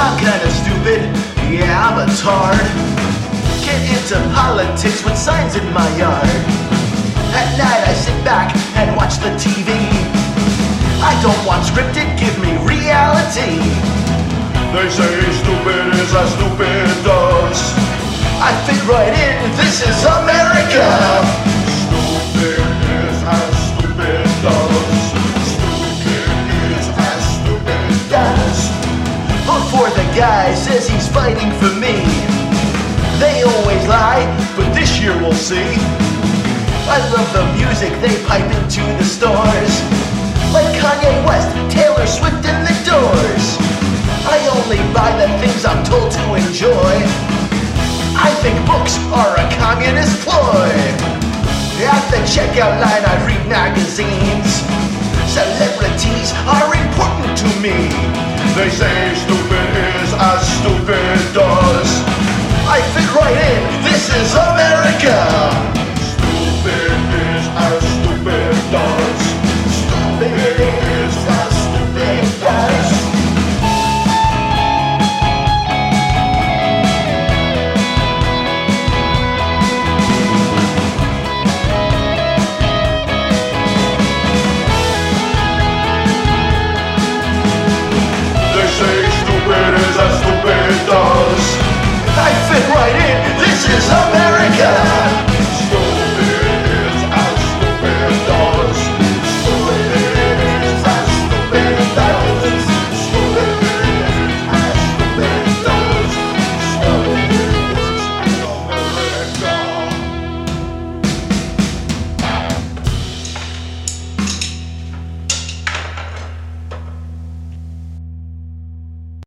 I'm kinda stupid, yeah, I'm a tard. Get into politics with signs in my yard. At night I sit back and watch the TV. I don't want scripted, give me reality. They say stupid is as stupid does. I fit right in, this is America. Stupid is as stupid does. Stupid is as stupid does. Vote for the guy, says he's fighting for me. They always lie, but this year we'll see. I love the music they pipe into the stores, like Kanye West, Taylor Swift, and The Doors. I only buy the things I'm told to enjoy. I think books are a communist ploy. At the checkout line I read magazines. Celebrities are important to me. They say stupid is as stupid does. I fit right in, this is America.